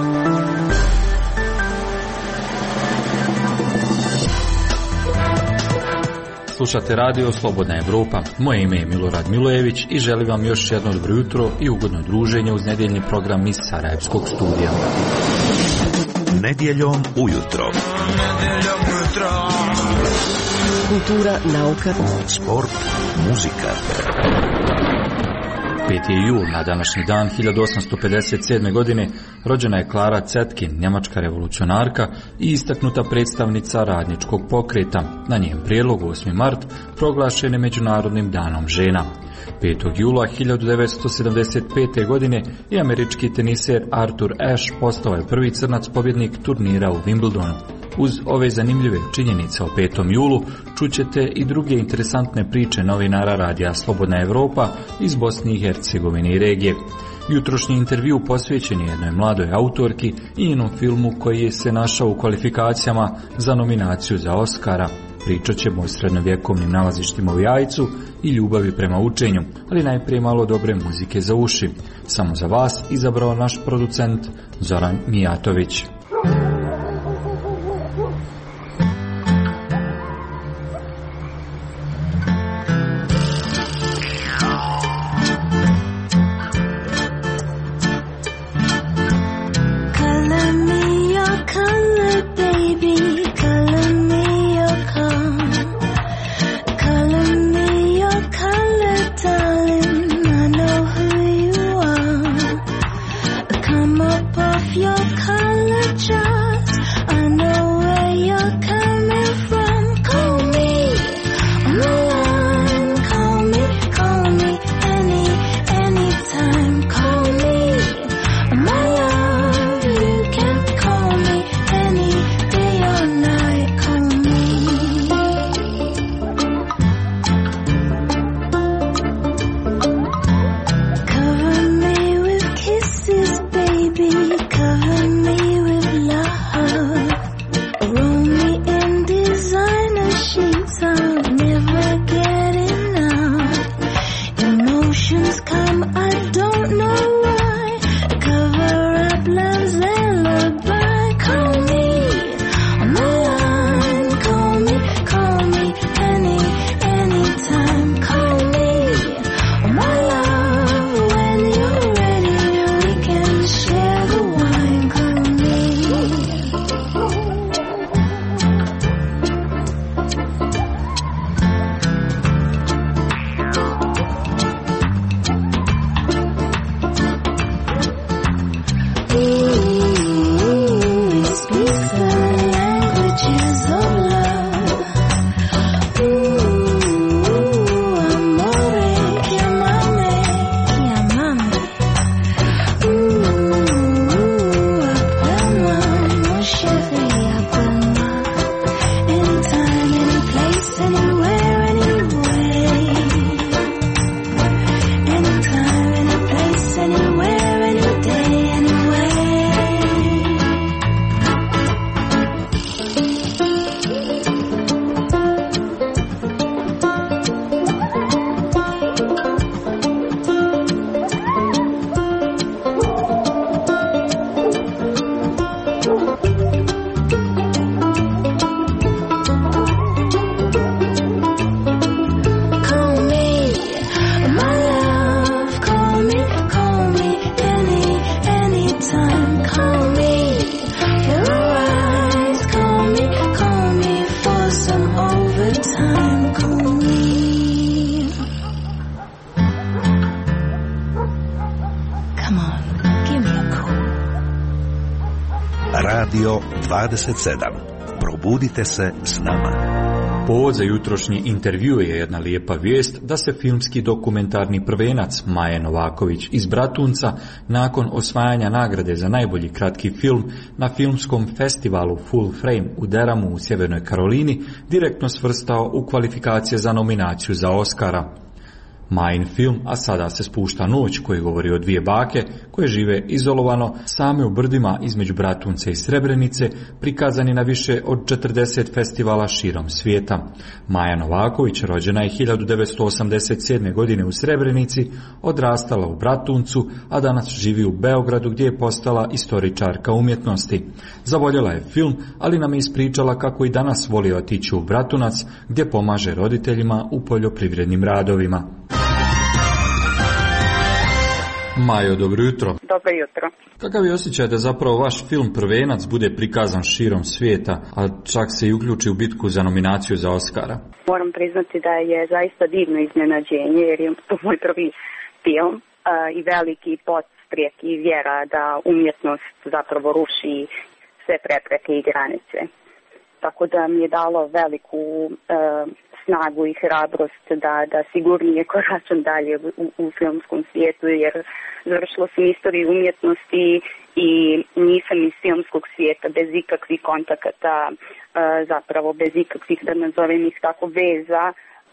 Slušate radio Slobodna Evropa. Moje ime je Milorad Milojević i želim vam još jedno dobro jutro i ugodno druženje uz nedjeljni program iz Sarajevskog studija. Nedjeljom ujutro. Kultura, nauka, sport, muzika. 5. je jul, na današnji dan 1857. godine rođena je Klara Zetkin, njemačka revolucionarka i istaknuta predstavnica radničkog pokreta. Na njen prijedlog 8. mart proglašen je Međunarodnim danom žena. 5. jula 1975. godine i američki teniser Arthur Ashe postao je prvi crnac pobjednik turnira u Wimbledonu. Uz ove zanimljive činjenice o 5. julu čućete i druge interesantne priče novinara radija Slobodna Evropa iz Bosne i Hercegovine i regije. Jutrošnji intervju posvećen je jednoj mladoj autorki i njenom filmu koji je se našao u kvalifikacijama za nominaciju za Oscara. Pričat ćemo o srednjovjekovnim nalazištima u Jajcu i ljubavi prema učenju, ali najprije malo dobre muzike za uši. Samo za vas izabrao naš producent Zoran Mijatović. Radio 27. Probudite se s nama. Povod za jutrošnji intervju je jedna lijepa vijest da se filmski dokumentarni prvenac Maje Novaković iz Bratunca nakon osvajanja nagrade za najbolji kratki film na filmskom festivalu Full Frame u Deramu u Sjevernoj Karolini direktno svrstao u kvalifikacije za nominaciju za Oscara. Majin film A sada se spušta noć, koji govori o dvije bake koje žive izolovano same u brdima između Bratunca i Srebrenice, prikazan je na više od 40 festivala širom svijeta. Maja Novaković rođena je 1987. godine u Srebrenici, odrastala u Bratuncu, a danas živi u Beogradu gdje je postala istoričarka umjetnosti. Zavoljela je film, ali nam je ispričala kako i danas voli otići u Bratunac gdje pomaže roditeljima u poljoprivrednim radovima. Majo, dobro jutro. Dobro jutro. Kakav je osjećaj da zapravo vaš film Prvenac bude prikazan širom svijeta, a čak se i uključi u bitku za nominaciju za Oscara? Moram priznati da je zaista divno iznenađenje, jer je to moj prvi film i veliki podstrijek i vjera da umjetnost zapravo ruši sve prepreke i granice. Tako da mi je dalo veliku snagu i hrabrost da sigurnije koračam dalje u filmskom svijetu, jer završila sam istoriju umjetnosti i nisam iz filmskog svijeta bez ikakvih kontakata, zapravo bez ikakvih, da nazovem ih tako, veza,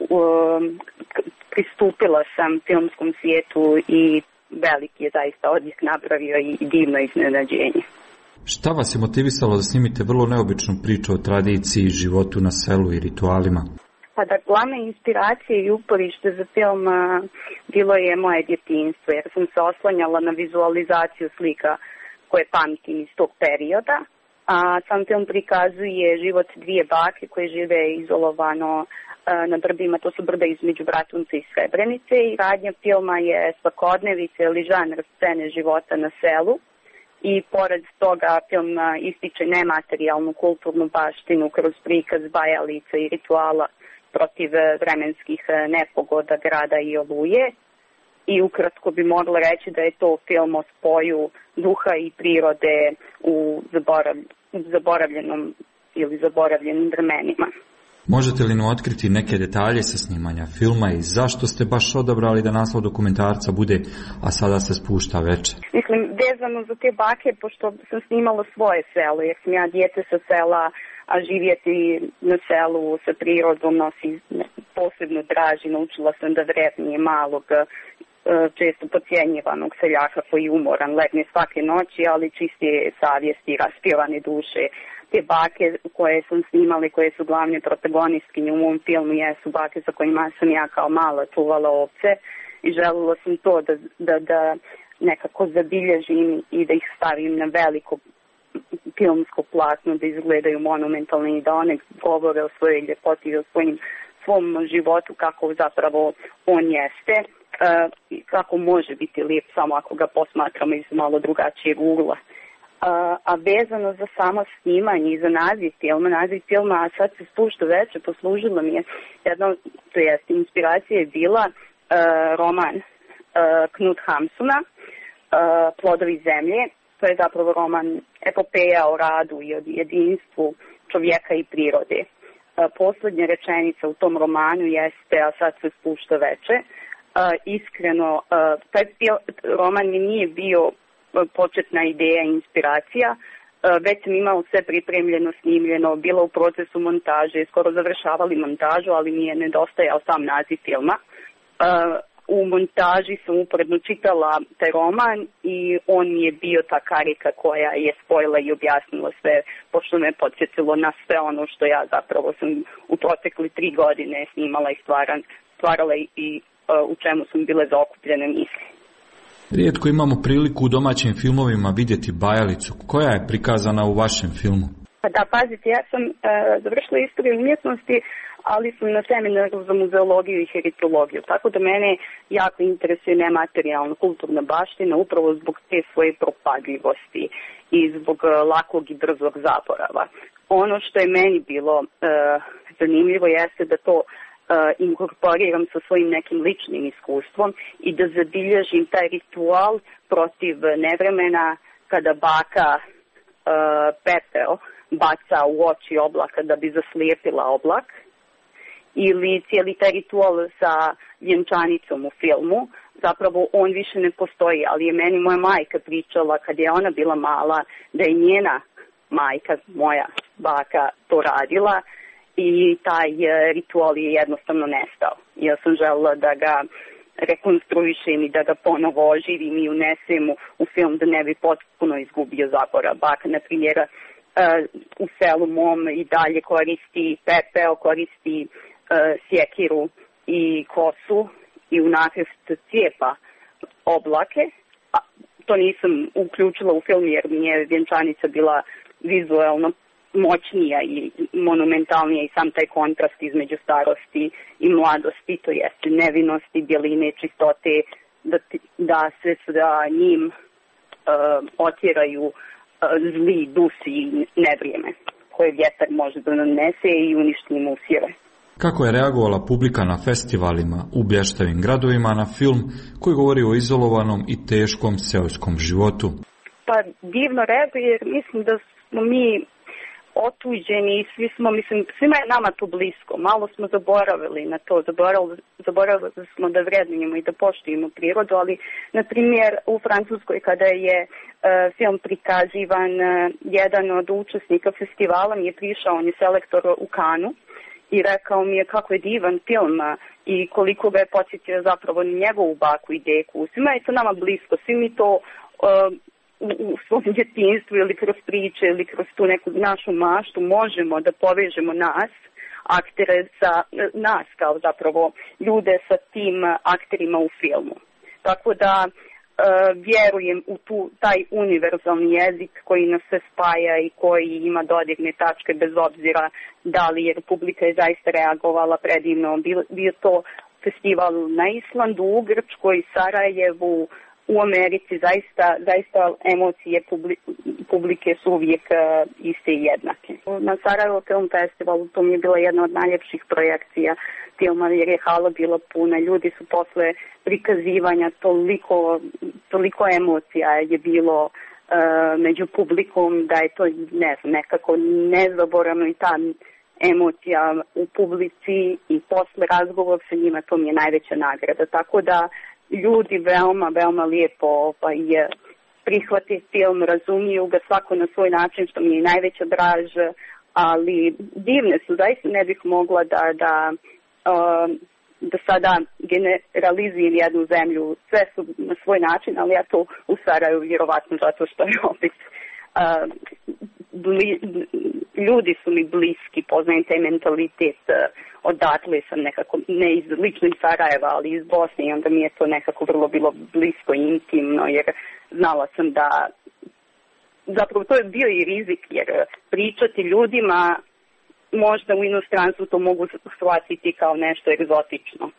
pristupila sam filmskom svijetu i veliki je zaista odjek napravio i divno iznenađenje. Šta vas je motivisalo da snimite vrlo neobičnu priču o tradiciji, životu na selu i ritualima? Pa da, glavna inspiracija i uporište za film bilo je moje djetinjstvo, jer sam se oslanjala na vizualizaciju slika koje pamtim iz tog perioda. A sam film prikazuje život dvije bake koje žive izolovano na brdima, to su brda između Bratunca i Srebrenice, i radnja filma je svakodnevica ili žanr scene života na selu. I pored toga film ističe nematerijalnu kulturnu baštinu kroz prikaz bajalica i rituala protiv vremenskih nepogoda, grada i oluje. I ukratko bi mogla reći da je to film o spoju duha i prirode u zaboravljenom ili zaboravljenim vremenima. Možete li nam otkriti neke detalje sa snimanja filma i zašto ste baš odabrali da naslov dokumentarca bude A sada se spušta veče? Mislim, vezano za te bake, pošto sam snimala svoje selo, jer sam ja dijete sa sela, a živjeti na selu sa prirodom nosi posebno draži. Naučila sam da vrednije malog, često podcjenjivanog seljaka koji je umoran, legne svake noći, ali čiste savjesti i raspjevane duše. Te bake koje sam snimala, koje su glavne protagonistkinje u mom filmu, jesu bake sa kojima sam ja kao mala čuvala ovce i željela sam to da nekako zabilježim i da ih stavim na veliko filmsko platno, da izgledaju monumentalno i da one govore o svojoj ljepoti i o svom životu, kako zapravo on jeste i kako može biti lijep samo ako ga posmatramo iz malo drugačijeg ugla. A vezano za samo snimanje i za naziv filma A sad se spušta veče, poslužila mi je inspiracija je bila roman Knut Hamsuna, Plodovi zemlje. To je zapravo roman epopeja o radu i o jedinstvu čovjeka i prirode. Posljednja rečenica u tom romanu jeste A sad se spušta veče. Iskreno, taj roman mi nije bio početna ideja i inspiracija, već sam imala sve pripremljeno, snimljeno, bila u procesu montaže, skoro završavali montažu, ali mi je nedostajao sam naziv filma. U montaži sam uporedno čitala taj roman i on mi je bio ta karika koja je spojila i objasnila sve, pošto me podsjetilo na sve ono što ja zapravo sam u protekli 3 godine snimala i stvarala i u čemu sam bile zaokupljene misli. Rijetko imamo priliku u domaćim filmovima vidjeti bajalicu. Koja je prikazana u vašem filmu? Pa da, pazite, ja sam završila istoriju umjetnosti, ali sam na seminaru za muzeologiju i heritologiju. Tako da mene jako interesuje nematerijalna kulturna baština upravo zbog te svoje propadljivosti i zbog lakog i brzog zaborava. Ono što je meni bilo zanimljivo jeste da to inkorporiram sa svojim nekim ličnim iskustvom i da zabilježim taj ritual protiv nevremena kada baka pepeo baca u oči oblaka da bi zaslijepila oblak, ili cijeli taj ritual sa vjenčanicom u filmu. Zapravo on više ne postoji, ali je meni moja majka pričala kad je ona bila mala da je njena majka, moja baka, to radila i taj ritual je jednostavno nestao. Ja sam željela da ga rekonstruišem i da ga ponovo oživim i unesem u film da ne bi potpuno izgubio zaborav. Baka, na primjer, u selu mom i dalje koristi pepeo, koristi sjekiru i kosu i u nakrst cijepa oblake. To nisam uključila u film jer mi je vjenčanica bila vizualno moćnija i monumentalnija i sam taj kontrast između starosti i mladosti, to jeste nevinosti, bjeline, čistote, da se sa njim otjeraju zli dusi i nevrijeme koje vjetar može da nanese i uništi im usjeve. Kako je reagovala publika na festivalima u blještavim gradovima na film koji govori o izolovanom i teškom seoskom životu? Pa divno reaguje jer mislim da smo mi otuđeni i svima je nama to blisko. Malo smo zaboravili na to, zaboravili smo da vrednujemo i da poštujemo prirodu, ali na primjer u Francuskoj kada je film prikazivan, jedan od učesnika festivala mi je prišao, on je selektor u Kanu, i rekao mi je kako je divan film i koliko ga je podsjetio zapravo njegovu baku i deku. Svima je to nama blisko, svi mi to u svom djetinjstvu ili kroz priče ili kroz tu neku našu maštu možemo da povežemo nas, aktere sa nas kao zapravo ljude sa tim akterima u filmu. Tako da vjerujem u taj univerzalni jezik koji nas se spaja i koji ima dodirne tačke bez obzira da li je Republika je zaista reagovala predivno. Bio to festival na Islandu, u Grčkoj, Sarajevu, u Americi, zaista emocije publike su uvijek iste i jednake. Na Sarajevo Film Festivalu to mi je bila jedna od najljepših projekcija filma jer je hala bila puna. Ljudi su posle prikazivanja toliko emocija je bilo među publikom da je to nekako nezaboravno i ta emocija u publici i posle razgovor sa njima, to mi je najveća nagrada. Tako da ljudi veoma lijepo prihvati film, razumiju ga svako na svoj način, što mi je najveća draž, ali divne su, zaista ne bih mogla da sada generalizujem jednu zemlju, sve su na svoj način, ali ja to u Sarajevu vjerovatno zato što je opet ljudi su mi bliski, poznajem taj mentalitet, odatle sam nekako, ne iz lično iz Sarajeva, ali iz Bosne i onda mi je to nekako vrlo bilo blisko i intimno, jer znala sam da, zapravo to je bio i rizik, jer pričati ljudima možda u inostranstvu to mogu shvatiti kao nešto egzotično.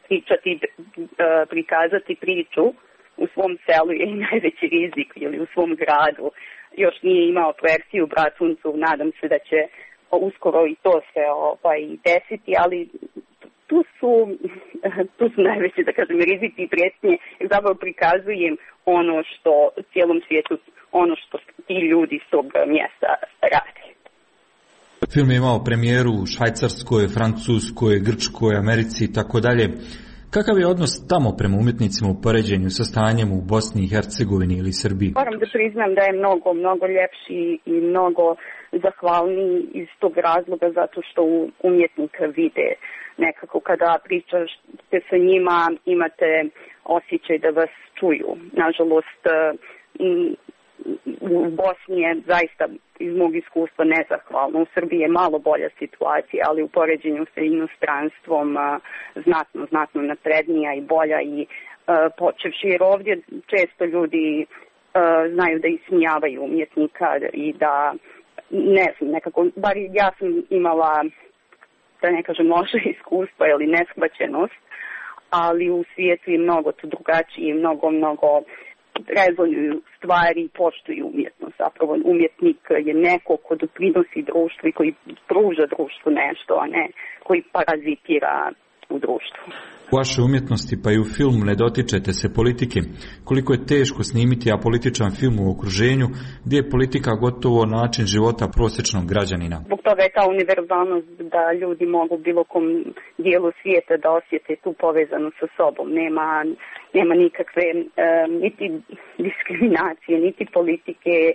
Prikazati priču u svom selu je najveći rizik ili u svom gradu. Još nije imao projekciju u Bratuncu, nadam se da će uskoro i to se desiti, ali tu su najveći, da kažem, rizici i prijetnje, jer zapravo prikazujem ono što cijelom svijetu, ono što ti ljudi s tog mjesta rade. Film je imao premijeru u Švajcarskoj, Francuskoj, Grčkoj, Americi i tako dalje. Kakav je odnos tamo prema umjetnicima u poređenju sa stanjem u Bosni i Hercegovini ili Srbiji? Moram da priznam da je mnogo ljepši i mnogo zahvalniji iz tog razloga zato što umjetnika vide nekako kada pričate sa njima imate osjećaj da vas čuju. Nažalost, u Bosni je zaista iz mog iskustva nezahvalno. U Srbiji je malo bolja situacija, ali u poređenju sa inostranstvom znatno naprednija i bolja i počevši jer ovdje često ljudi znaju da ismijavaju umjetnika i da ne znam, nekako, bar ja sam imala, da ne kažem, loše iskustva ili neshvaćenost, ali u svijetu je mnogo to drugačije, mnogo rezonuju stvari i poštuju umjetnost. Zapravo umjetnik je neko ko doprinosi društvu i koji pruža društvu nešto, a ne koji parazitira u društvu. U vašoj umjetnosti pa i u filmu ne dotičete se politike. Koliko je teško snimiti apolitičan film u okruženju gdje je politika gotovo način života prosječnog građanina? Zbog toga je ta univerzalnost da ljudi mogu u bilo kom dijelu svijeta da osjete tu povezanost sa sobom. Nema nikakve niti diskriminacije, niti politike,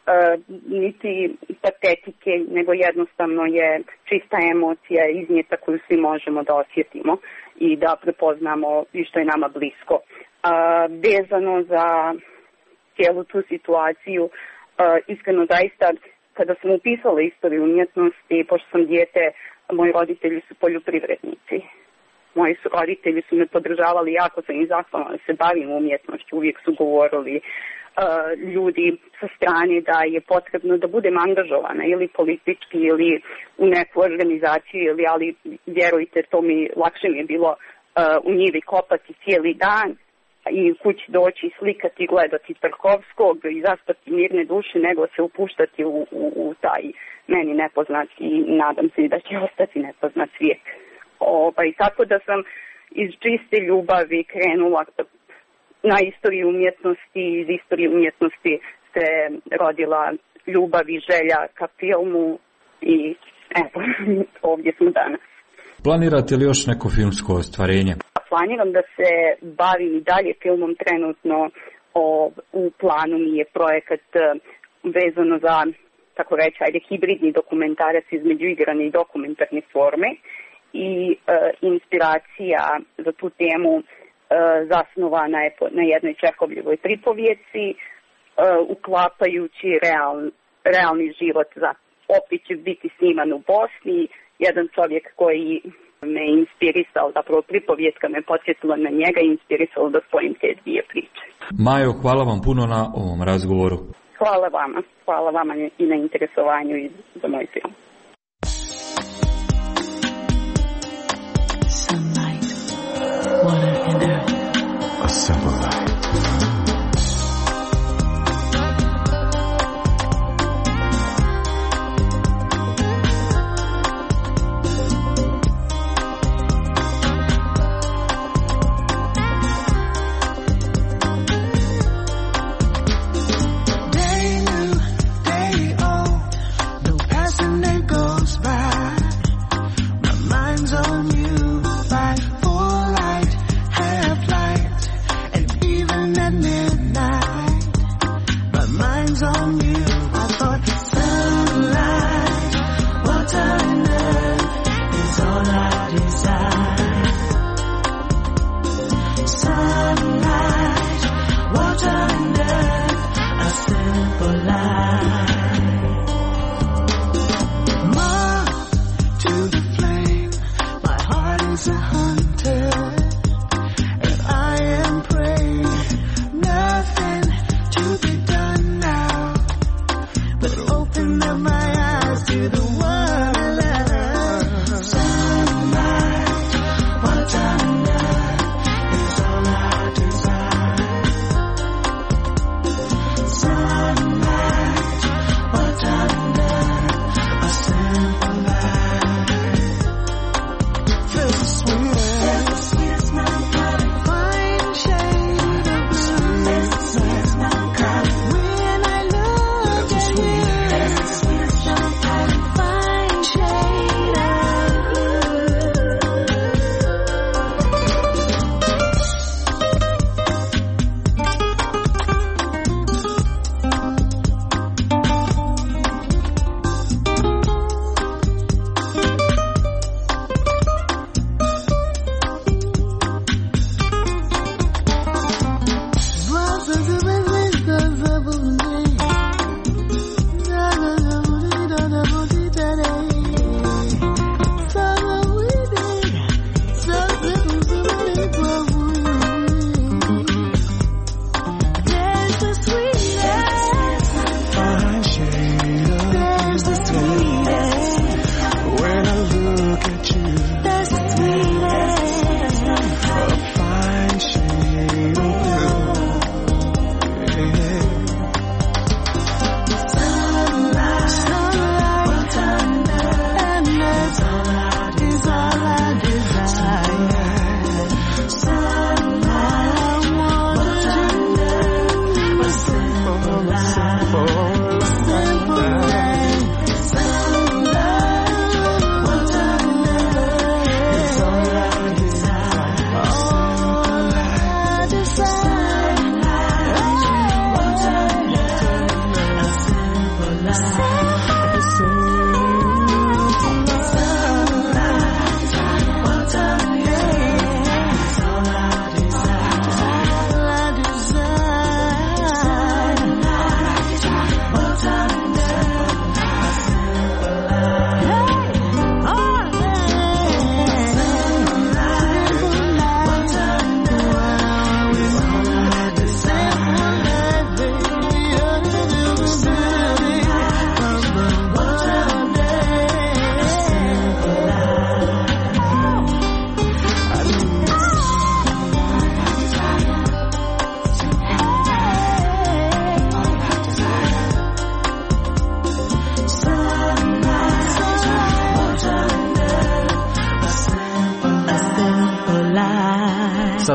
niti patetike, nego jednostavno je čista emocija iznijeta koju svi možemo da osjetimo i da prepoznamo i što je nama blisko. Vezano za cijelu tu situaciju, iskreno zaista, kada sam upisala istoriju umjetnosti, pošto sam dijete, moji roditelji su poljoprivrednici. Moji su roditelji su me podržavali, jako sam im zahvalna da se bavim umjetnošću, uvijek su govorili ljudi sa strane da je potrebno da budem angažovana ili politički ili u neku organizaciju, ali vjerujte, to mi lakše mi je bilo u njivi kopati cijeli dan i kući doći, slikati, gledati Tarkovskog i zaspati mirne duše, nego se upuštati u taj meni nepoznat i nadam se da će ostati nepoznat svijet. Tako da sam iz čiste ljubavi krenula na istoriju umjetnosti, iz istorije umjetnosti se rodila ljubav i želja ka filmu i evo, ovdje smo danas. Planirate li još neko filmsko ostvarenje? Planiram da se bavim i dalje filmom trenutno. U planu mi je projekat vezano za, tako reći, hibridni dokumentarac između igrane i dokumentarne forme i inspiracija za tu temu zasnovana je na jednoj Čehovljevoj pripovjeci, uklapajući realni život. Opet će biti sniman u Bosni. Jedan čovjek koji me inspirisao, zapravo pripovjetka me podsjetila na njega i inspirisao da spojim te dvije priče. Majo, hvala vam puno na ovom razgovoru. Hvala vama i na interesovanju i za moj film. Sunlight, water and earth. A simple life.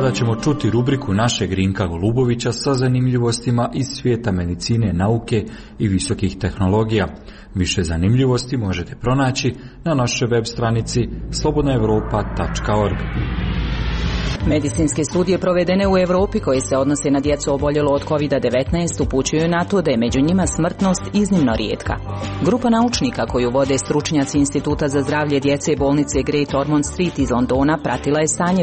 Sada ćemo čuti rubriku našeg Rinka Golubovića sa zanimljivostima iz svijeta medicine, nauke i visokih tehnologija. Više zanimljivosti možete pronaći na našoj web stranici slobodnaevropa.org. Medicinske studije provedene u Europi koje se odnose na djecu oboljelo od COVID-19 upućuju na to da je među njima smrtnost iznimno rijetka. Grupa naučnika koju vode stručnjaci Instituta za zdravlje djece bolnice Great Ormond Street iz Londona pratila je stanje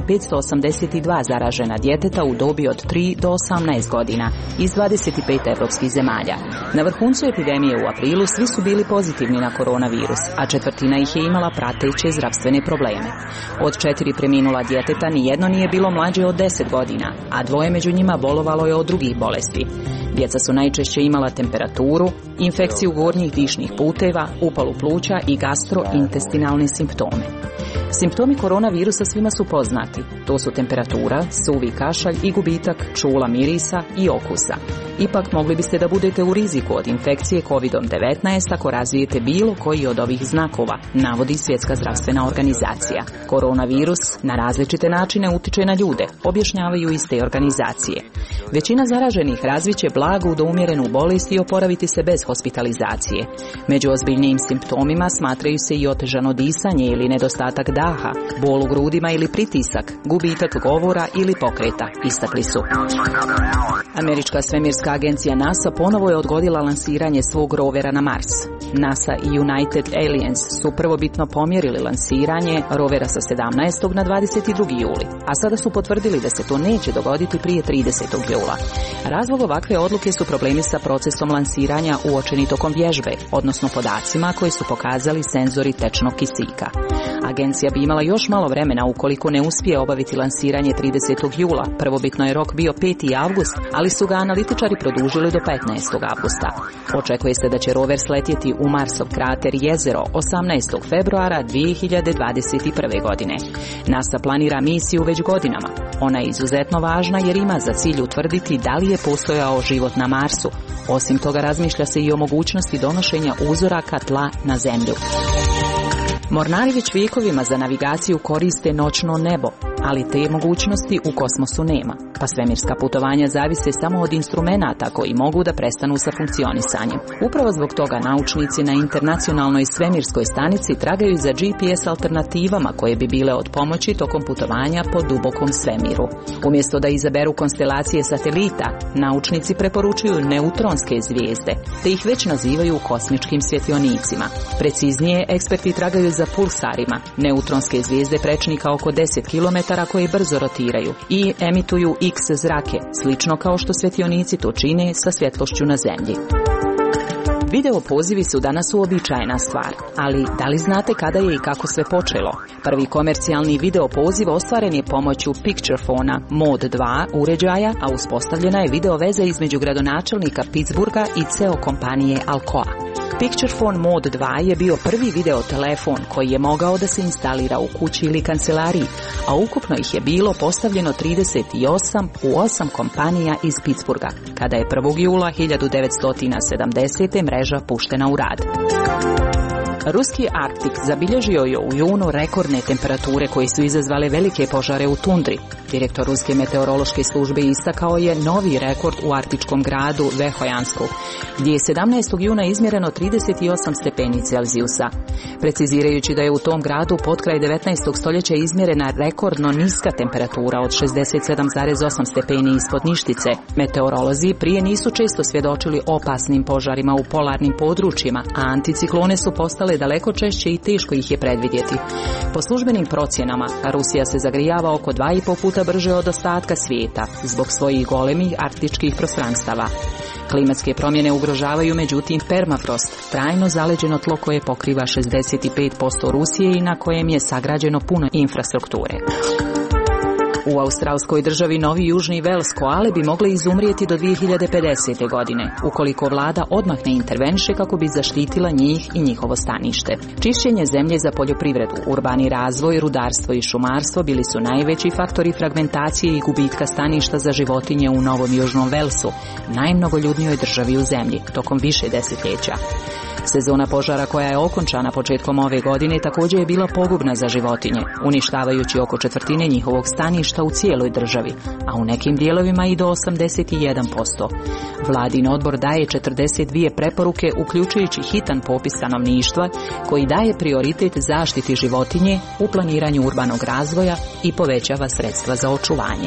582 zaražena djeteta u dobi od 3 do 18 godina iz 25 evropskih zemalja. Na vrhuncu epidemije u aprilu svi su bili pozitivni na koronavirus, a četvrtina ih je imala prateće zdravstvene probleme. Od 4 preminula djeteta nijedno nije bilo mlađe od 10 godina, a 2 među njima bolovalo je od drugih bolesti. Djeca su najčešće imala temperaturu, infekciju gornjih dišnih puteva, upalu pluća i gastrointestinalne simptome. Simptomi koronavirusa svima su poznati. To su temperatura, suvi kašalj i gubitak čula, mirisa i okusa. Ipak mogli biste da budete u riziku od infekcije COVID-19 ako razvijete bilo koji od ovih znakova, navodi Svjetska zdravstvena organizacija. Koronavirus na različite načine utiče na ljude, objašnjavaju iz te organizacije. Većina zaraženih razviće blagu do umjerenu bolest i oporaviti se bez hospitalizacije. Među ozbiljnijim simptomima smatraju se i otežano disanje ili nedostatak daha, bol u grudima ili pritisak, gubitak govora ili pokreta, istakli su. Američka svemirska agencija NASA ponovo je odgodila lansiranje svog rovera na Mars. NASA i United Aliens su prvobitno pomjerili lansiranje rovera sa 17. na 22. juli, a sada su potvrdili da se to neće dogoditi prije 30. jula. Razlog ovakve odluke su problemi sa procesom lansiranja uočeni tokom vježbe, odnosno podacima koje su pokazali senzori tečnog kisika. Agencija bi imala još malo vremena ukoliko ne uspije obaviti lansiranje 30. jula. Prvobitno je rok bio 5. avgust, ali su ga analitičari produžili do 15. avgusta. Očekuje se da će rover sletjeti u Marsov krater Jezero 18. februara 2021. godine. NASA planira misiju već godinama. Ona je izuzetno važna jer ima za cilj utvrditi da li je postojao život na Marsu. Osim toga razmišlja se i o mogućnosti donošenja uzoraka tla na Zemlju. Mornari već vijekovima za navigaciju koriste noćno nebo, ali te mogućnosti u kosmosu nema, pa svemirska putovanja zavise samo od instrumenata koji mogu da prestanu sa funkcionisanjem. Upravo zbog toga naučnici na internacionalnoj svemirskoj stanici tragaju za GPS alternativama koje bi bile od pomoći tokom putovanja po dubokom svemiru. Umjesto da izaberu konstelacije satelita, naučnici preporučuju neutronske zvijezde, te ih već nazivaju kosmičkim svjetionicima. Preciznije, eksperti tragaju za pulsarima, neutronske zvijezde prečnika oko 10 km koje brzo rotiraju i emituju X zrake, slično kao što svjetionici to čine sa svjetlošću na Zemlji. Video pozivi su danas uobičajena stvar, ali da li znate kada je i kako sve počelo? Prvi komercijalni video poziv ostvaren je pomoću Picturefona Mod 2 uređaja, a uspostavljena je video veza između gradonačelnika Pittsburgha i CEO kompanije Alcoa. Picturefone Mod 2 je bio prvi video telefon koji je mogao da se instalira u kući ili kancelariji, a ukupno ih je bilo postavljeno 38 u 8 kompanija iz Pittsburgha, kada je 1. jula 1970. mreža puštena u rad. Ruski Arktik zabilježio je u junu rekordne temperature koje su izazvale velike požare u tundri. Direktor Ruske meteorološke službe istakao je novi rekord u arktičkom gradu Verhojansku, gdje je 17. juna izmjereno 38 stepeni Celzijusa. Precizirajući da je u tom gradu potkraj 19. stoljeća izmjerena rekordno niska temperatura od 67,8 stepeni ispod ništice, meteorolozi prije nisu često svjedočili opasnim požarima u polarnim područjima, a anticiklone su postale daleko češće i teško ih je predvidjeti. Po službenim procjenama, Rusija se zagrijava oko 2,5 puta brže od ostatka svijeta zbog svojih golemih arktičkih prostranstava. Klimatske promjene ugrožavaju međutim permafrost, trajno zaleđeno tlo koje pokriva 65% Rusije i na kojem je sagrađeno puno infrastrukture. U australskoj državi Novi Južni Vels koale bi mogle izumrijeti do 2050. godine, ukoliko vlada odmah ne interveniše kako bi zaštitila njih i njihovo stanište. Čišćenje zemlje za poljoprivredu, urbani razvoj, rudarstvo i šumarstvo bili su najveći faktori fragmentacije i gubitka staništa za životinje u Novom Južnom Velsu, najmnogoljudnijoj državi u zemlji, tokom više desetljeća. Sezona požara koja je okončana početkom ove godine također je bila pogubna za životinje, uništavajući oko četvrtine njihovog staništa u cijeloj državi, a u nekim dijelovima i do 81%. Vladin odbor daje 42 preporuke, uključujući hitan popis stanovništva koji daje prioritet zaštiti životinje u planiranju urbanog razvoja i povećava sredstva za očuvanje.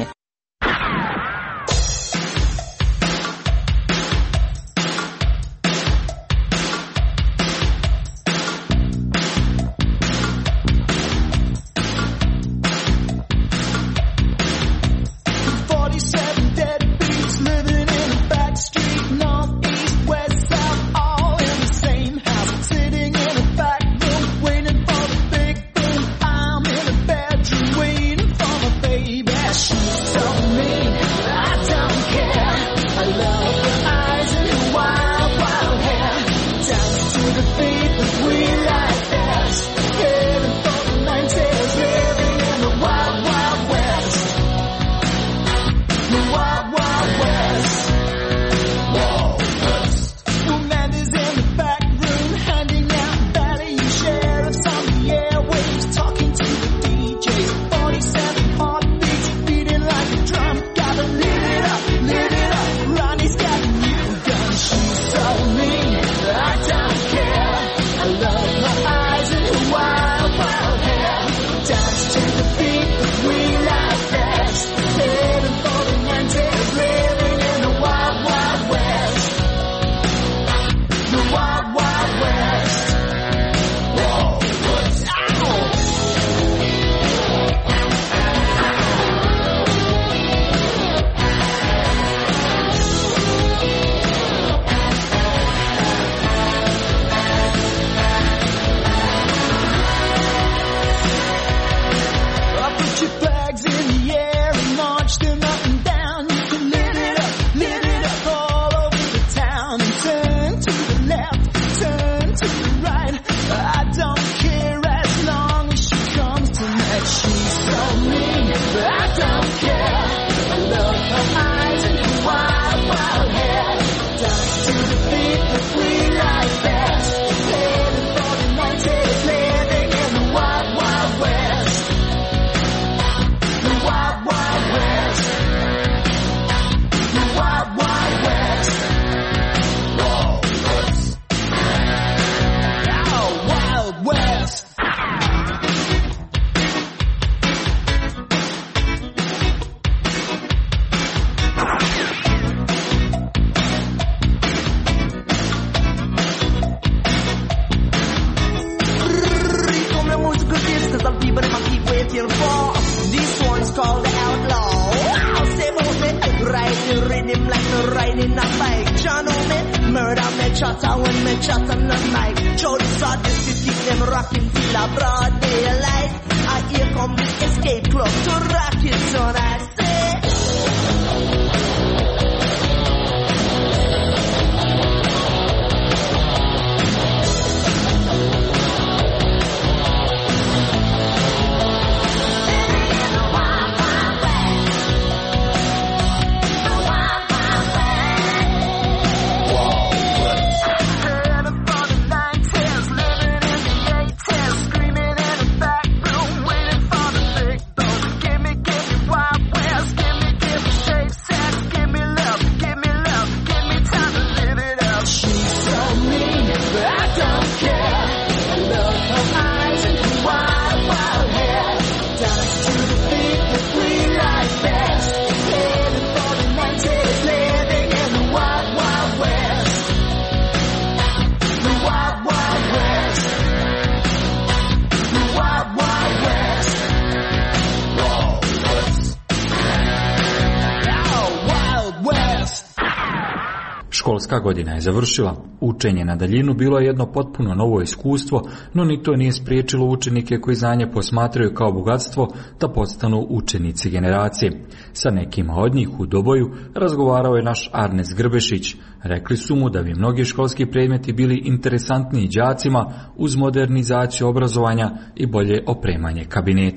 Školska godina je završila. Učenje na daljinu bilo je jedno potpuno novo iskustvo, no ni to nije spriječilo učenike koji znanje posmatraju kao bogatstvo da postanu učenici generacije. Sa nekima od njih u Doboju razgovarao je naš Arnes Grbešić. Rekli su mu da bi mnogi školski predmeti bili interesantniji đacima uz modernizaciju obrazovanja i bolje opremanje kabineta.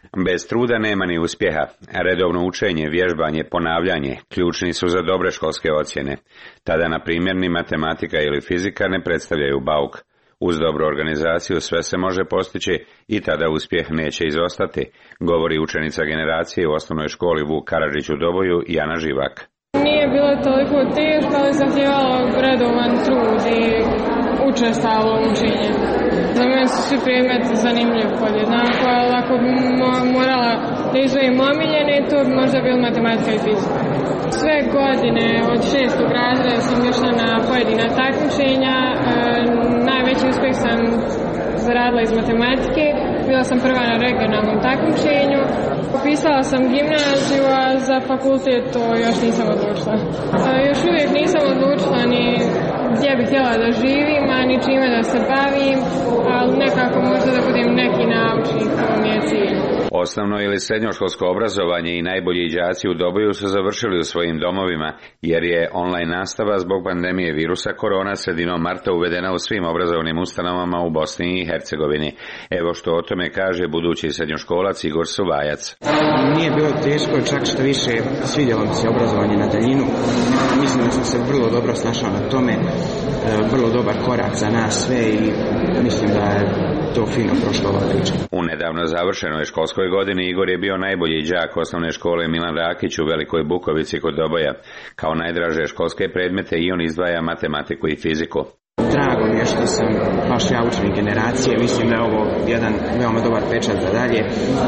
Bez truda nema ni uspjeha. Redovno učenje, vježbanje, ponavljanje ključni su za dobre školske ocjene. Tada, na primjer, ni matematika ili fizika ne predstavljaju bauk. Uz dobru organizaciju sve se može postići i tada uspjeh neće izostati, govori učenica generacije u osnovnoj školi Vuk Karadžić u Doboju Jana Živak. Nije bilo toliko teško, ali zahtijevalo redovan trud i učestalo učenje. Za mene su svi predmeti zanimljivi podjednako, ali ako bi morala da izdvojim omiljene, to bi možda bilo matematika i fizika. Sve godine od 6. razreda sam išla na pojedina takmičenja. Najveći uspjeh sam zaradila iz matematike. Bila sam prva na regionalnom takmičenju. Upisala sam gimnaziju, a za fakultet to još nisam odlučila. Još uvijek nisam odlučila ni gdje bih htjela da živim, a ni čime da se bavim, ali nekako možda da budem neki naučnik, to mi je cilj. Osnovno ili srednjoškolsko obrazovanje i najbolji đaci u Doboju su završili u svojim domovima, jer je online nastava zbog pandemije virusa korona sredinom marta uvedena u svim obrazovnim ustanovama u Bosni i Hercegovini. Evo što o tome kaže budući srednjoškolac Igor Suvajac. Nije bilo teško, čak što više svidjelo mi se obrazovanje na daljinu. Mislim da sam se vrlo dobro snašao na tome, vrlo dobar korak za nas sve i mislim da je to fino prošlo ova priča. U nedavno završenoj školskoj godini Igor je bio najbolji đak osnovne škole Milan Rakić u Velikoj Bukovici kod Doboja. Kao najdraže školske predmete i on izdvaja matematiku i fiziku. Drago mi je što sam baš ja učenik generacije, mislim da je ovo jedan veoma dobar pečat za dalje.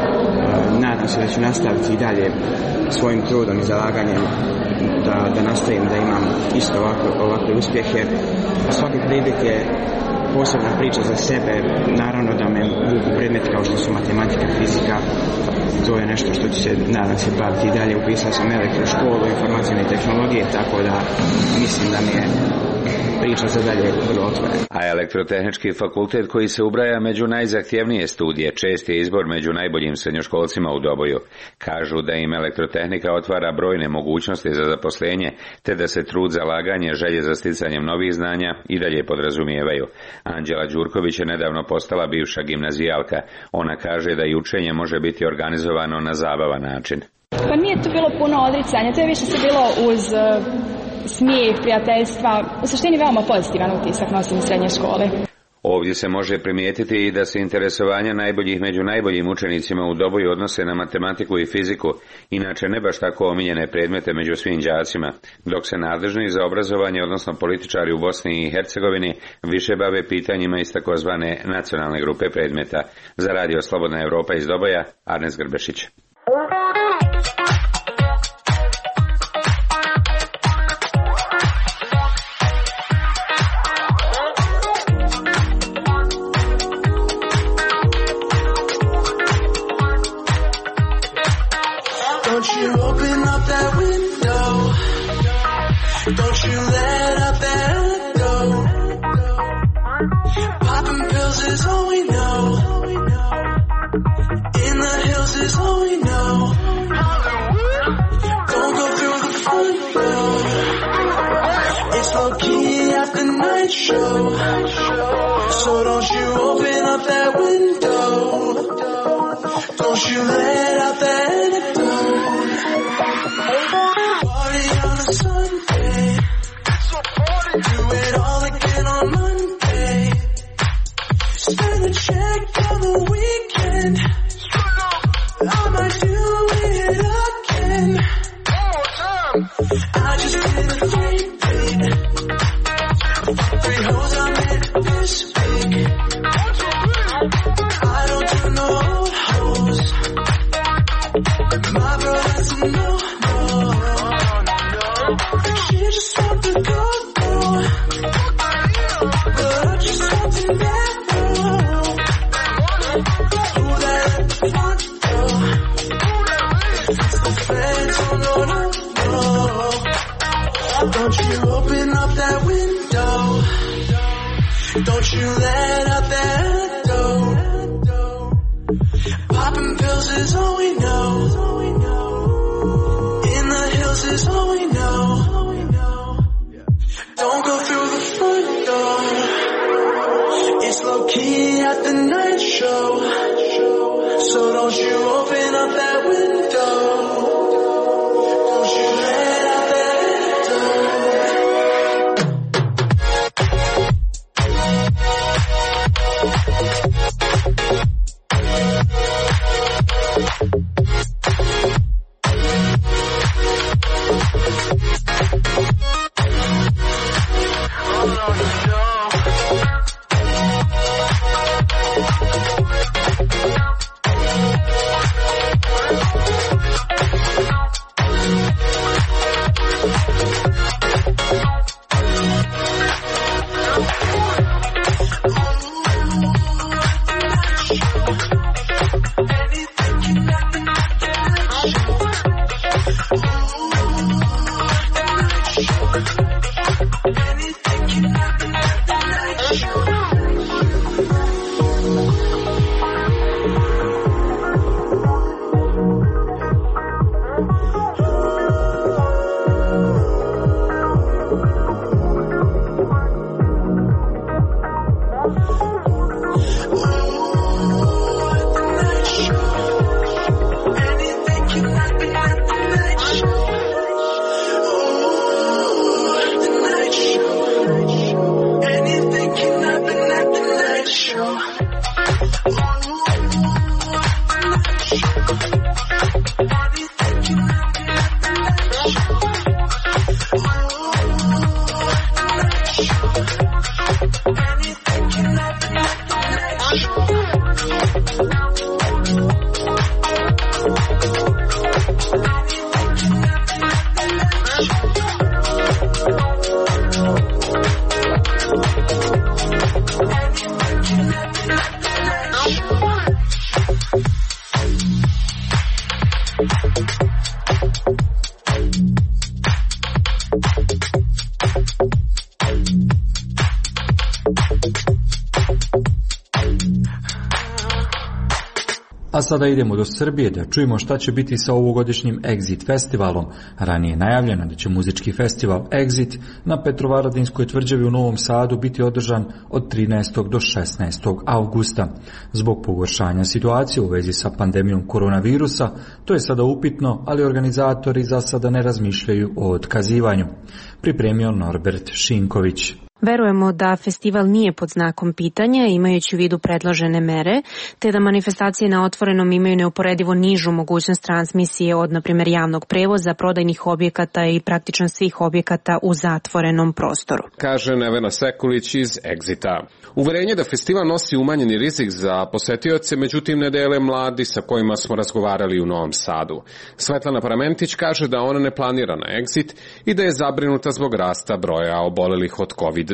Nadam se da ću nastaviti i dalje svojim trudom i zalaganjem da nastavim da imam isto ovakve uspjehe. Svaki predmet je posebna priča za sebe, naravno da me vuku predmeti kao što su matematika, fizika, to je nešto što ću se, nadam se, baviti i dalje. Upisao sam elektroškolu, informacijne tehnologije, tako da mislim da mi je priča za dalje vrlo otvorena. A elektrotehnički fakultet, koji se ubraja među najzahtjevnije studije, čest je izbor među najboljim srednjoškolcima u Doboju. Kažu da im elektrotehnika otvara brojne mogućnosti za zaposlenje, te da se trud, zalaganje, želje za sticanjem novih znanja i dalje podrazumijevaju. Anđela Đurković je nedavno postala bivša gimnazijalka. Ona kaže da i učenje može biti organizovano na zabavan način. Pa nije tu bilo puno odricanja, to je više se bilo uz smijeh, prijateljstva, u suštini veoma pozitivan utisak nosim srednje škole. Ovdje se može primijetiti i da se interesovanja najboljih među najboljim učenicima u Doboju odnose na matematiku i fiziku, inače ne baš tako omiljene predmete među svim đacima, dok se nadležni za obrazovanje, odnosno političari u Bosni i Hercegovini, više bave pitanjima iz takozvane nacionalne grupe predmeta. Za Radio Slobodna Europa iz Doboja, Arnes Grbešić. Don't you let up that go. Popping pills is all we know. In the hills is all we know. Don't go through the front door. It's low key at the night show. So don't you open up that window. Don't you let out that antidote. Party on a Sunday. Do it all again on Monday. Spend a check on the weekend. I might do it again. I just did a 3-peat. 3 hoes I met this week. I don't do no old hoes. My girl has a no. She just want to go. But I just want to know who that at the front door. It's the feds, oh no, no. Don't you open up that window. Don't you let out that door. Popping pills is all we know. In the hills is all we know. Don't go through the front door. It's low key at the night show. So don't you open out that window. Don't you head out that A sada idemo do Srbije da čujemo šta će biti sa ovogodišnjim Exit festivalom. Ranije je najavljeno da će muzički festival Exit na Petrovaradinskoj tvrđavi u Novom Sadu biti održan od 13. do 16. augusta. Zbog pogoršanja situacije u vezi sa pandemijom koronavirusa, to je sada upitno, ali organizatori za sada ne razmišljaju o otkazivanju. Pripremio Norbert Šinković. Verujemo da festival nije pod znakom pitanja, imajući u vidu predložene mere, te da manifestacije na otvorenom imaju neuporedivo nižu mogućnost transmisije od, na primjer, javnog prevoza, prodajnih objekata i praktično svih objekata u zatvorenom prostoru. Kaže Nevena Sekulić iz Exita. Uverenje da festival nosi umanjeni rizik za posetioce, međutim ne dele mladi sa kojima smo razgovarali u Novom Sadu. Svetlana Paramentić kaže da ona ne planira na Exit i da je zabrinuta zbog rasta broja obolelih od COVID-19.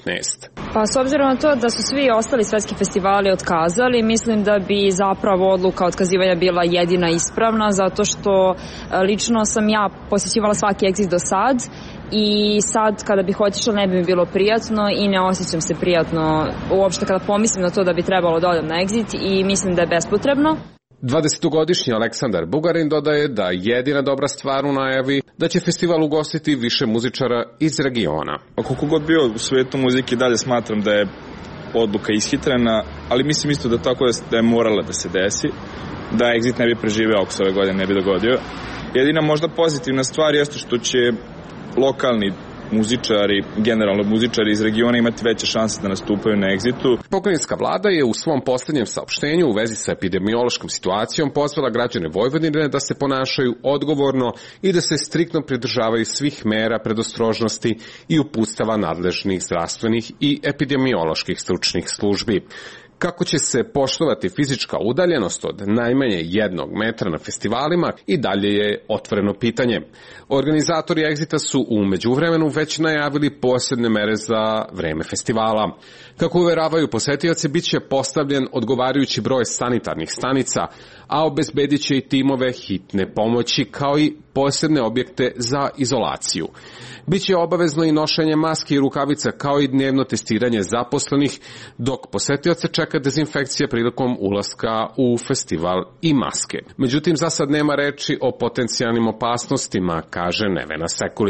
Pa s obzirom na to da su svi ostali svetski festivali otkazali, mislim da bi zapravo odluka otkazivanja bila jedina ispravna, zato što lično sam ja posjećivala svaki Exit do sad i sad kada bih otišla ne bi mi bilo prijatno i ne osjećam se prijatno uopšte kada pomislim na to da bi trebalo da odem na Exit i mislim da je bespotrebno. 20-godišnji Aleksandar Bugarin dodaje da jedina dobra stvar u najavi da će festival ugostiti više muzičara iz regiona. Koliko god bio u svetu muzike, dalje smatram da je odluka ishitrena, ali mislim isto da tako da je morala da se desi, da Exit ne bi preživeo ako se ove godine ne bi dogodio. Jedina možda pozitivna stvar jeste što će lokalni muzičari, generalno muzičari iz regiona imati veće šanse da nastupaju na Exitu. Pokrajinska vlada je u svom posljednjem saopštenju u vezi sa epidemiološkom situacijom pozvala građane Vojvodine da se ponašaju odgovorno i da se striktno pridržavaju svih mera predostrožnosti i uputstava nadležnih zdravstvenih i epidemioloških stručnih službi. Kako će se poštovati fizička udaljenost od najmanje 1 metra na festivalima i dalje je otvoreno pitanje. Organizatori Exita su u međuvremenu već najavili posebne mere za vreme festivala. Kako uveravaju posetioci, bit će postavljen odgovarajući broj sanitarnih stanica, a obezbedit će i timove hitne pomoći kao i posebne objekte za izolaciju. Biće obavezno i nošenje maske i rukavica kao i dnevno testiranje zaposlenih, dok posetioce čeka dezinfekcija prilikom ulaska u festival i maske. Međutim, za sad nema reči o potencijalnim opasnostima, kaže Nevena Sekulić.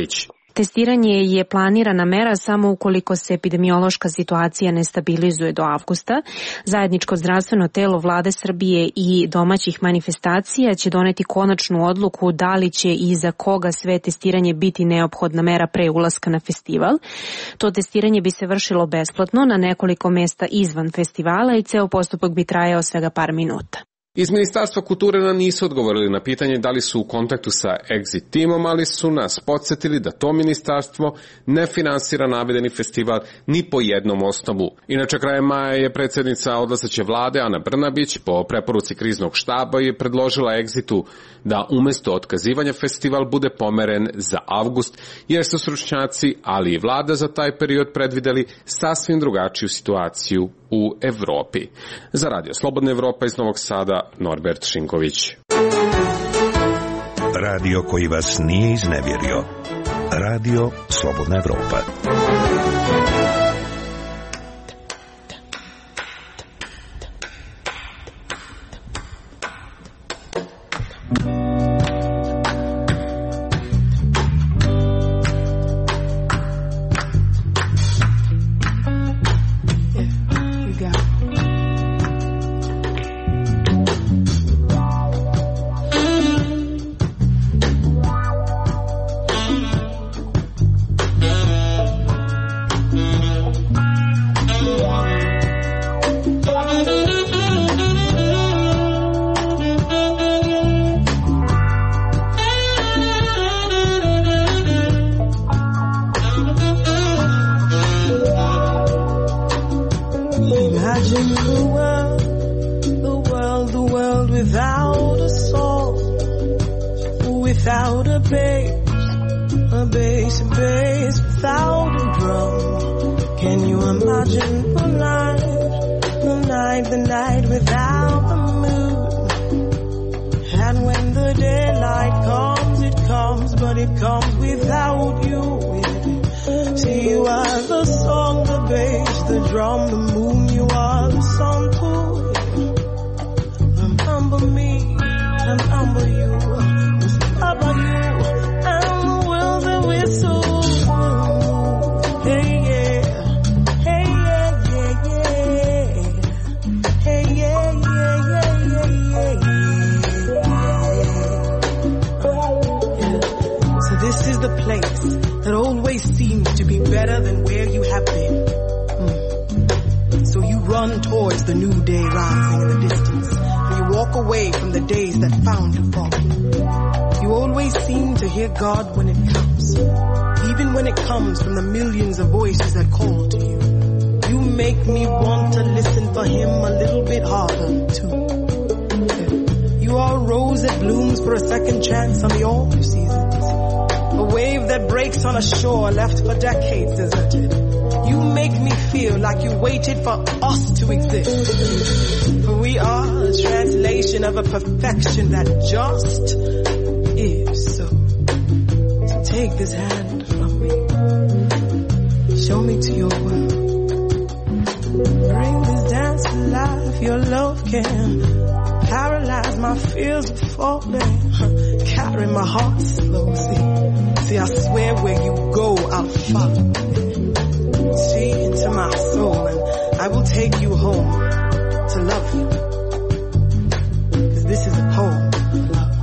Testiranje je planirana mera samo ukoliko se epidemiološka situacija ne stabilizuje do avgusta. Zajedničko zdravstveno telo Vlade Srbije i domaćih manifestacija će doneti konačnu odluku da li će i za koga sve testiranje biti neophodna mera pre ulaska na festival. To testiranje bi se vršilo besplatno na nekoliko mesta izvan festivala i ceo postupak bi trajao svega par minuta. Iz Ministarstva kulture nam nisu odgovorili na pitanje da li su u kontaktu sa Exit timom, ali su nas podsjetili da to ministarstvo ne finansira navedeni festival ni po jednom osnovu. Inače, krajem maja je predsjednica odlazeće vlade Ana Brnabić po preporuci kriznog štaba je predložila Exitu da umjesto otkazivanja festival bude pomeren za avgust, jer su stručnjaci, ali i vlada za taj period predvideli sasvim drugačiju situaciju u Evropi. Za Radio Slobodna Evropa iz Novog Sada, Norbert Šinković. Radio koji vas nije iznevjerio. Radio Slobodna Evropa. Perfection that just is. So take this hand from me, show me to your world, bring this dance to life. Your love can paralyze my fears of falling, carry my heart slow. See, I swear where you go, I'll follow. See into my soul, and I will take you home to love you. This is a poem of love.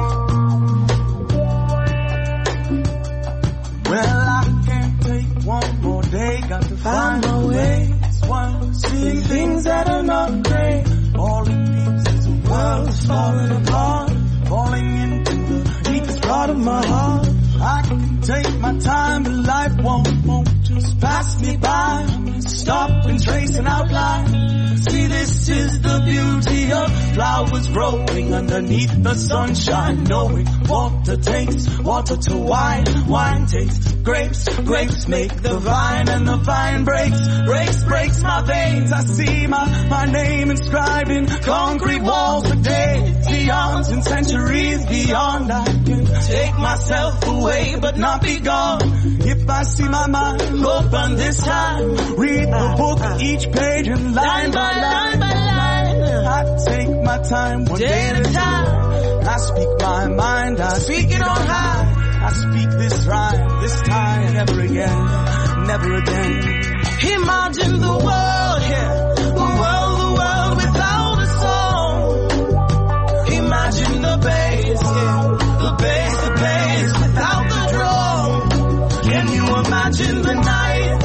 Well, I can't take one more day. Got to find my way. See things that are not great. All it needs is a world falling apart, falling into the deepest part of my heart. I can take my time, but life won't just pass me by. Stop and trace an outline. See, this is the beauty of flowers growing underneath the sunshine, knowing water takes water to wine, wine takes grapes, grapes make the vine, and the vine breaks my veins. I see my name inscribed in concrete walls for days, beyond and centuries beyond. I can take myself away but not be gone. If I see my mind open this time, read the book, each page and line by line by line. I take my time one day at a time. I speak my mind, I speak it on high. I speak this rhyme, this time, never again, never again. Imagine the world, yeah, the world without a song. Imagine the bass, yeah, the bass without the drum. Can you imagine the night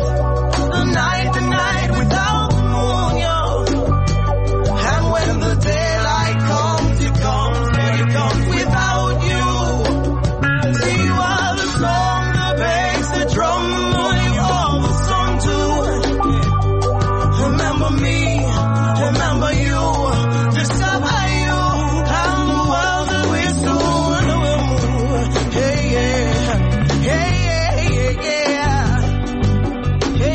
without the moon, yo? And when the daylight comes, it comes without you. See, you are the song, the bass, the drum, you are the song too. Remember me, remember you, discover you, and the world that we're soon will move. Hey, yeah, hey, yeah, yeah, hey,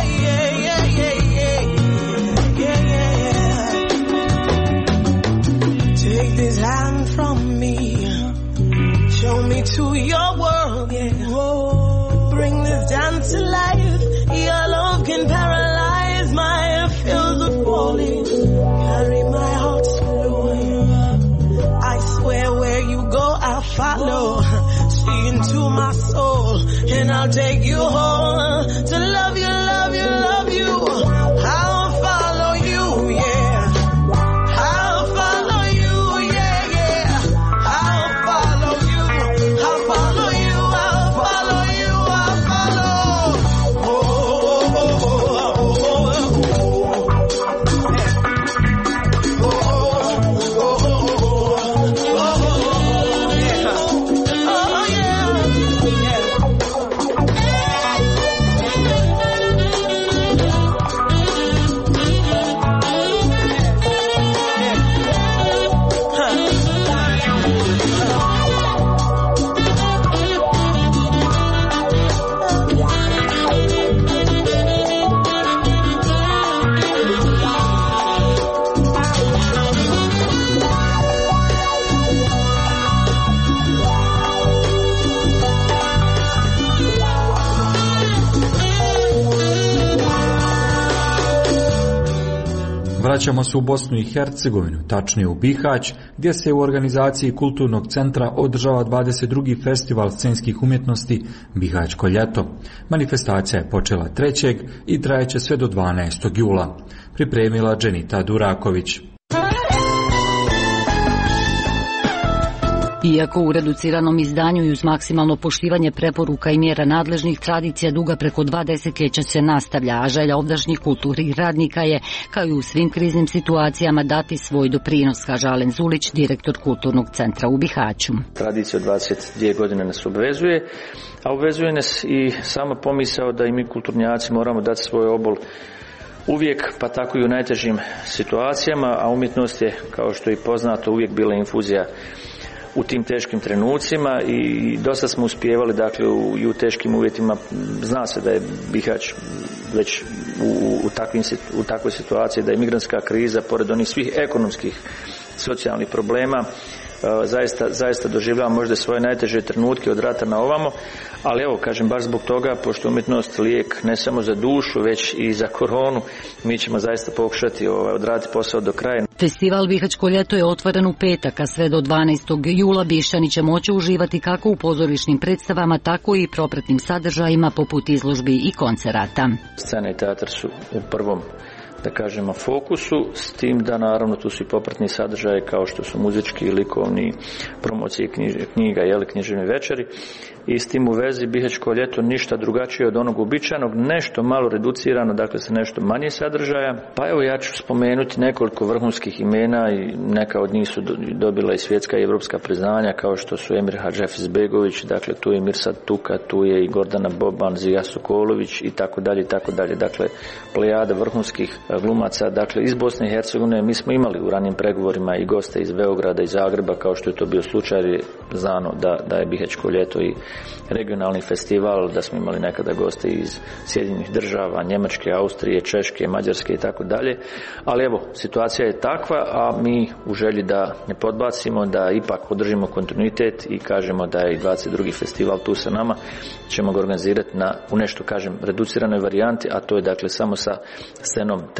yeah. Take this hand from me, show me to your world, yeah. Whoa. Bring this dance to life. Your love can paralyze my fears of falling. Carry my heart slowly. I swear where you go I'll follow. See into my soul and I'll take you home to love you, love you, love you. I'll follow you, yeah. I'll follow you, yeah, yeah. I'll follow you, I'll follow you, I'll follow you, I'll follow. Oh, oh, oh, oh, oh, Vraćamo se u Bosnu i Hercegovinu, tačnije u Bihać, gdje se u organizaciji Kulturnog centra održava 22. festival scenskih umjetnosti Bihaćko ljeto. Manifestacija je počela 3. i trajeće sve do 12. jula. Pripremila Dženita Duraković. Iako u reduciranom izdanju i uz maksimalno poštivanje preporuka i mjera nadležnih, tradicija duga preko 2 desetljeća se nastavlja, a želja ovdašnjih kulturnih radnika je, kao i u svim kriznim situacijama, dati svoj doprinos, kaže Alen Zulić, direktor Kulturnog centra u Bihaću. Tradicija od 22 godine nas obvezuje, a obvezuje nas i sama pomisao da i mi kulturnjaci moramo dati svoj obol uvijek, pa tako i u najtežim situacijama, a umjetnost je, kao što je poznato, uvijek bila infuzija u tim teškim trenucima i dosta smo uspijevali, dakle, i u teškim uvjetima. Zna se da je Bihać već u takvoj situaciji, da je migrantska kriza, pored onih svih ekonomskih, socijalnih problema, zaista doživljava možda svoje najteže trenutke od rata na ovamo, ali evo, kažem, baš zbog toga, pošto umjetnost lijek ne samo za dušu, već i za koronu, mi ćemo zaista pokušati odraditi posao do kraja. Festival Bihaćko ljeto je otvoren u petak, a sve do 12. jula Bišćani će moći uživati kako u pozorišnim predstavama, tako i propratnim sadržajima poput izložbi i koncerata. Scena i teatar su u prvom, da kažemo, fokusu, s tim da naravno tu su i popratni sadržaje kao što su muzički, likovni, promocije knjiga, književni večeri, i s tim u vezi Bihaćko ljeto ništa drugačije od onog uobičajenog, nešto malo reducirano, dakle sa nešto manje sadržaja. Pa evo, ja ću spomenuti nekoliko vrhunskih imena i neka od njih su dobila i svjetska i evropska priznanja, kao što su Emir Hadžefizbegović, dakle tu je Mirsad Tuka, tu je i Gordana Boban, Zija Sokolović i tako dalje, dakle plejada vrhunskih glumaca, dakle iz Bosne i Hercegovine. Mi smo imali u ranim pregovorima i goste iz Beograda i Zagreba, kao što je to bio slučaj, znano da je Bihaćko ljeto i regionalni festival, da smo imali nekada goste iz Sjedinjenih Država, Njemačke, Austrije, Češke, Mađarske i tako dalje. Ali evo, situacija je takva, a mi u želji da ne podbacimo, da ipak održimo kontinuitet i kažemo da je i 22. festival tu sa nama, ćemo ga organizirati u nešto, kažem, reduciranoj varijanti, a to je dakle samo sa scenom,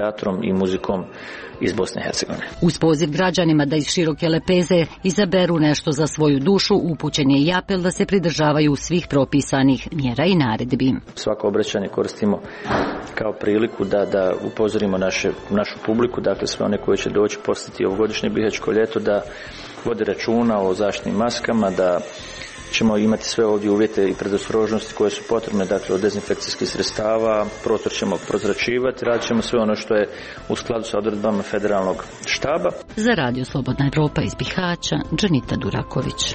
teatrom i muzikom iz Bosne i Hercegovine. Uz poziv građanima da iz široke lepeze izaberu nešto za svoju dušu, upućen je i apel da se pridržavaju svih propisanih mjera i naredbi. Svako obraćanje koristimo kao priliku da upozorimo našu publiku, dakle sve one koji će doći posjetiti ovogodišnje Bihaćko ljeto, da vode računa o zaštitnim maskama, da ćemo imati sve ovdje uvjete i predostrožnosti koje su potrebne, dakle od dezinfekcijskih sredstava, prostor ćemo prozračivati, radit ćemo sve ono što je u skladu sa odredbama federalnog štaba. Za Radio Slobodna Evropa iz Bihaća, Džanita Duraković.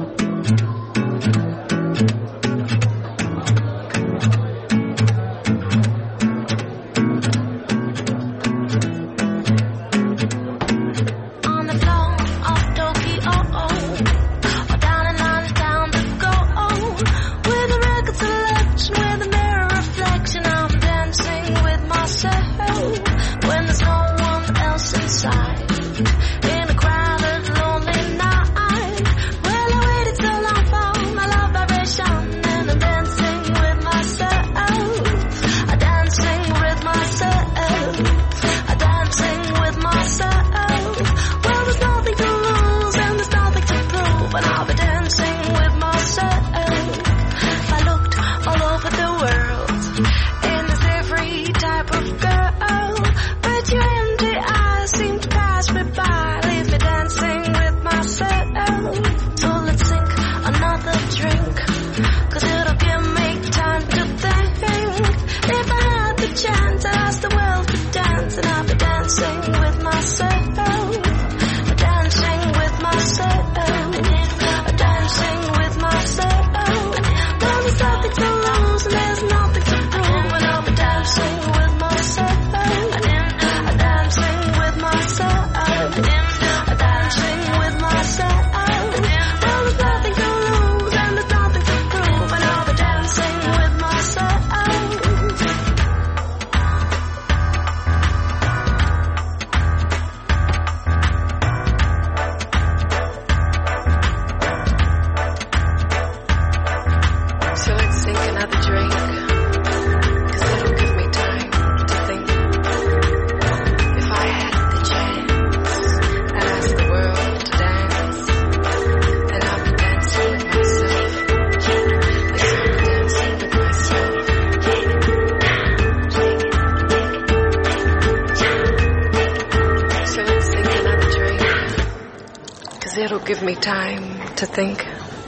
Give me time to think.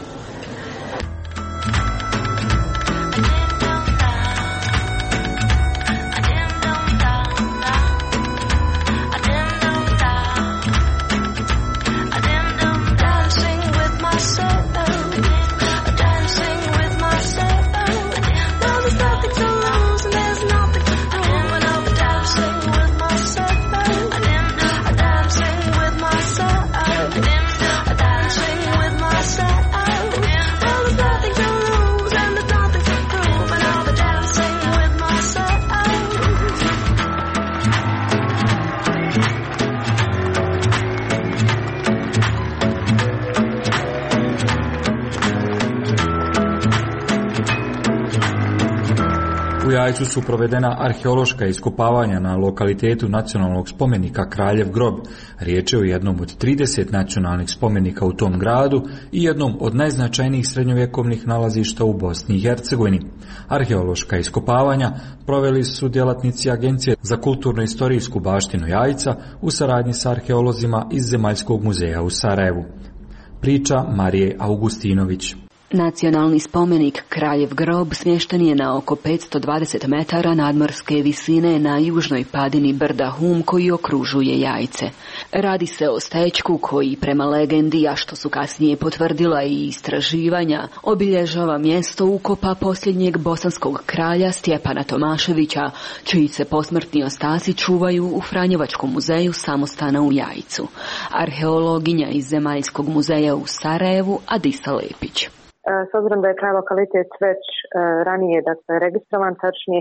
U Jajcu su provedena arheološka iskopavanja na lokalitetu nacionalnog spomenika Kraljev grob. Riječ je o jednom od 30 nacionalnih spomenika u tom gradu i jednom od najznačajnijih srednjovjekovnih nalazišta u Bosni i Hercegovini. Arheološka iskopavanja proveli su djelatnici Agencije za kulturno-istorijsku baštinu Jajca u saradnji sa arheolozima iz Zemaljskog muzeja u Sarajevu. Priča Marije Augustinović. Nacionalni spomenik Kraljev grob smješten je na oko 520 metara nadmorske visine na južnoj padini brda Hum koji okružuje Jajce. Radi se o stečku koji prema legendi, a što su kasnije potvrdila i istraživanja, obilježava mjesto ukopa posljednjeg bosanskog kralja Stjepana Tomaševića, čiji se posmrtni ostaci čuvaju u Franjevačkom muzeju samostana u Jajcu. Arheologinja iz Zemaljskog muzeja u Sarajevu Adisa Lepić. S obzirom da je taj lokalitet već ranije registrovan, tačnije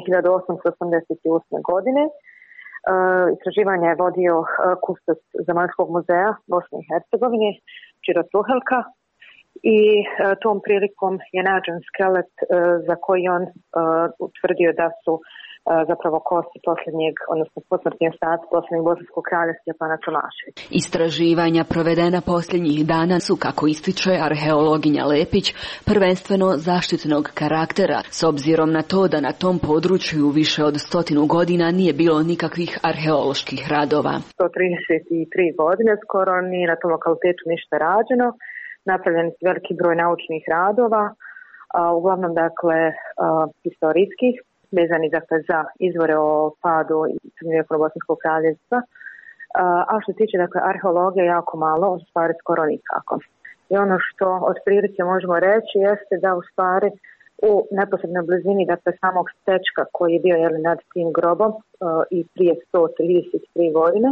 1888. godine, istraživanje je vodio kustos Zemaljskog muzeja Bosne i Hercegovine, Čiro Tuhelka, i tom prilikom je nađen skelet za koji on utvrdio da su zapravo kosti posljednjeg, odnosno posmrtni ostaci posljednjeg bosanskog kralja Stjepana Tomaševića. Istraživanja provedena posljednjih dana su, kako ističe arheologinja Lepić, prvenstveno zaštitnog karaktera, s obzirom na to da na tom području više od 100 godina nije bilo nikakvih arheoloških radova. 133 godine skoro nije na tom lokalitetu ništa rađeno, napravljeni su veliki broj naučnih radova, uglavnom dakle historijskih, vezani dakle za izvore o padu srednjovjekovnog bosanskog kraljevstva, a što se tiče dakle arheologije jako malo, u stvari skoro nikako. I ono što od prilike možemo reći jeste da u stvari u neposrednoj blizini dakle samog stečka koji je bio nad tim grobom i prije 133 godine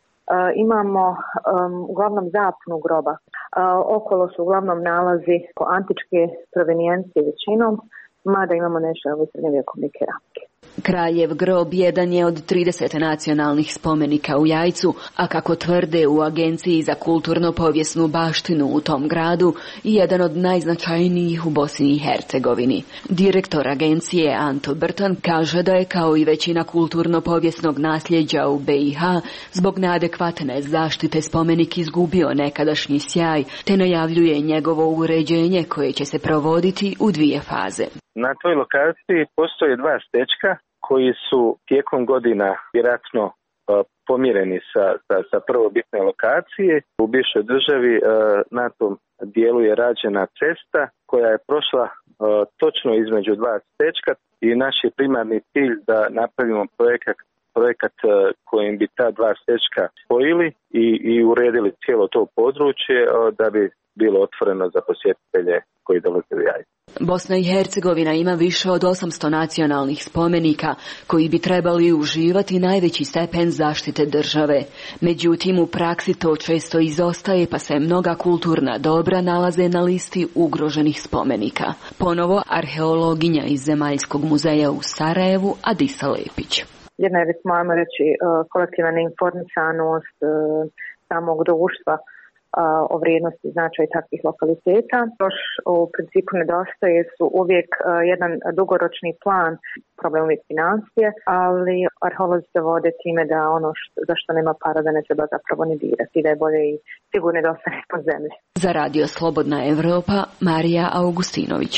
imamo uglavnom zapnu groba. Okolo su uglavnom nalazi antičke provenijencije većinom, mada imamo nešto u srednjovjekovne keramike. Kraljev grob jedan je od 30 nacionalnih spomenika u Jajcu, a kako tvrde u Agenciji za kulturno-povijesnu baštinu u tom gradu, jedan od najznačajnijih u Bosni i Hercegovini. Direktor agencije Anto Brtan kaže da je kao i većina kulturno-povijesnog nasljeđa u BiH zbog neadekvatne zaštite spomenik izgubio nekadašnji sjaj, te najavljuje njegovo uređenje koje će se provoditi u 2 faze. Na toj lokaciji postoje 2 stečka koji su tijekom godina vjerojatno pomireni sa prvobitne lokacije. U bivšoj državi na tom dijelu je rađena cesta koja je prošla točno između 2 stečka i naš je primarni cilj da napravimo projekat kojim bi ta 2 stečka spojili i uredili cijelo to područje da bi bilo otvoreno za posjetitelje koji dolaze u Jajce. Bosna i Hercegovina ima više od 800 nacionalnih spomenika koji bi trebali uživati najveći stepen zaštite države. Međutim, u praksi to često izostaje pa se mnoga kulturna dobra nalaze na listi ugroženih spomenika. Ponovo arheologinja iz Zemaljskog muzeja u Sarajevu Adisa Lepić. Jedna je, moramo reći, kolektivna neinformisanost samog društva o vrijednosti i značaju takvih lokaliteta. Još u principu nedostaje su uvijek jedan dugoročni plan, problem uvijek financije, ali arheolozi se vode time da ono za što nema para da ne treba zapravo ni dirati, da je bolje i sigurno da ostane pod zemlji. Za Radio Slobodna Evropa, Marija Augustinović.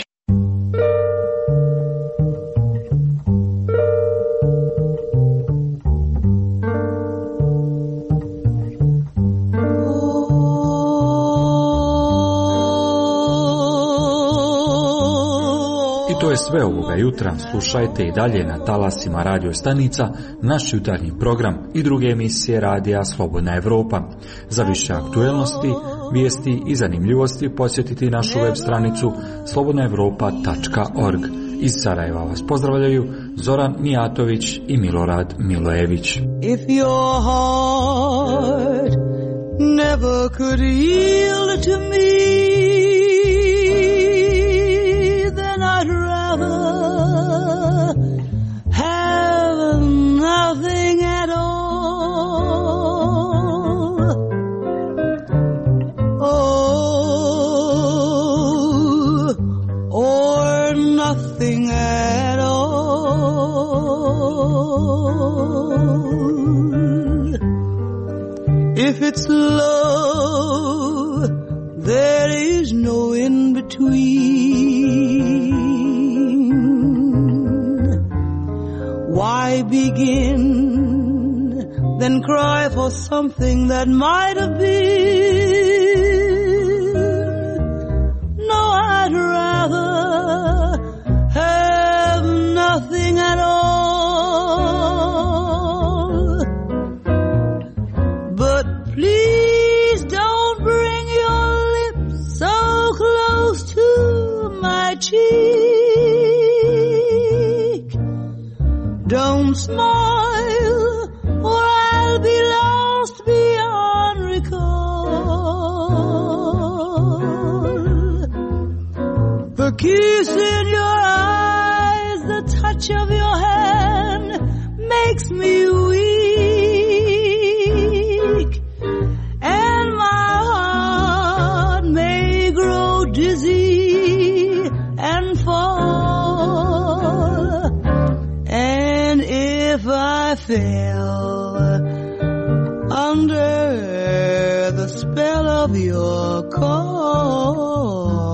To je sve ovoga jutra. Slušajte i dalje na talasima radio stanica naš jutarnji program i druge emisije radija Slobodna Evropa. Za više aktuelnosti, vijesti i zanimljivosti posjetiti našu web stranicu slobodnaevropa.org. Iz Sarajeva vas pozdravljaju Zoran Mijatović i Milorad Milojević. If your heart never could yield to me, I'd rather have nothing at all. Oh, or nothing at all. If it's love, there is no in between. Why begin, then cry for something that might have been? No, I'd rather have nothing at all. But please don't bring your lips so close to my cheek. Don't smile, or I'll be lost beyond recall. The kiss in your eyes, the touch of your hand makes me weak, and my heart may grow dizzy and fall. And if I fell under the spell of your call.